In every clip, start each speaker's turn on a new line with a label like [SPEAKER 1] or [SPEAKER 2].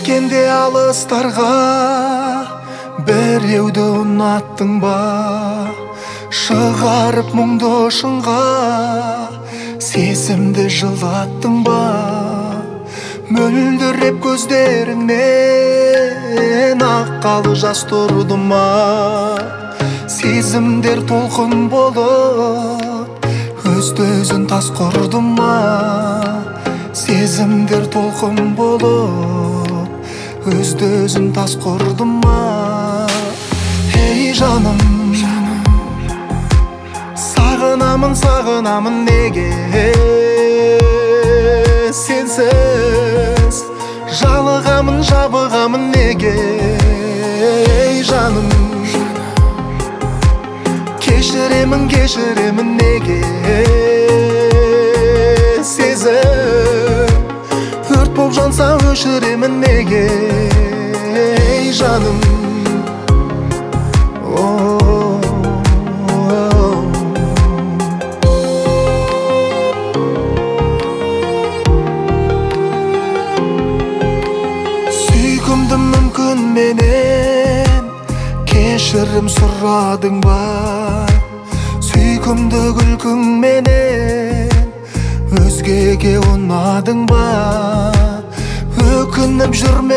[SPEAKER 1] кеткенде алыстарға біреуді ұнаттың ба? Шығарып мұңды шыңға сезімді жылаттың ба? Мөлдіреп көздеріңнен аққалы жас тұрды ма? Сезімдер толқын болып өзді-өзін тас құрды ма? Сезімдер толқын болып өзді-өзін тас құрды ма? Ей жаным, сағынамын, сағынамын неге сенсіз? Жалығамын, жабығамын неге? Ей жаным, кешіремін, кешіремін неге? Сезім өрт боп жанса өшіремін неге? Ей жаным, сүйкімді мүмкін менен кешірім сұрадың ба? Сүйкімді күлкің менен өзгеге ұнадың ба? Өкініп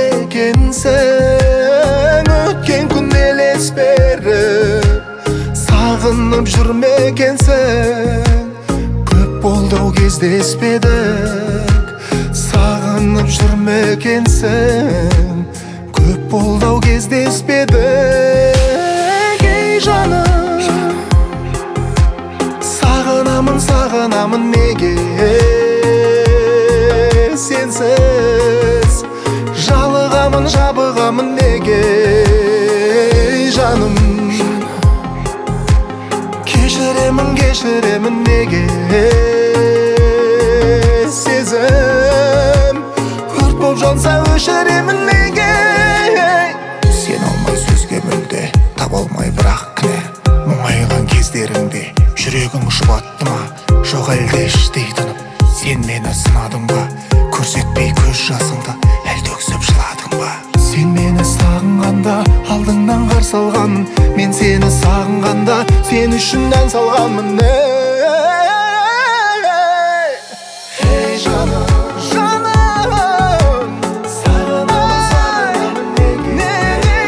[SPEAKER 1] жүрмекенсің өткен күн елес беріп? Сағынып жүрмекенсің көп болды ау кездеспедік? Сағынып жүрмекенсің көп болды ау кездеспедік? Ей жаным, сағынамын, сағынамын неге сенсіз? Жалығамын, жабығамын неге? Ей жаным, кешіремін, кешіремін неге? Сезім өрт боп жанса өшіремін неге? Сен алмай сөзге мүлде таба алмай бірақ кінә, мұңайған кездеріңде жүрегің жұбатты ма? Жоқ әлде іштей тынып сен мені сынадың ба? Көрсетпей көз жасыңды әлде өксіп жыладың ба? Сен мені сағынғанда алдыңнан қарсы алғанмын, мен сені сағынғанда сен үшін ән салғанмын. Ей жаным, жаным, сағынамын, сағынамын неге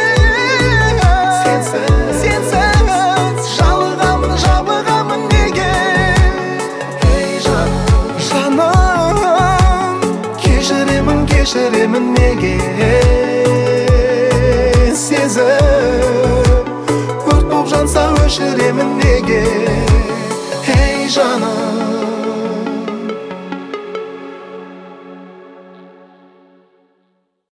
[SPEAKER 1] сенсіз? Жалығамын, жабығамын неге? Ей жаным, кешіремін, кешіремін неге? Сезім өрт боп жанса өшіремін неге? Ей жаным.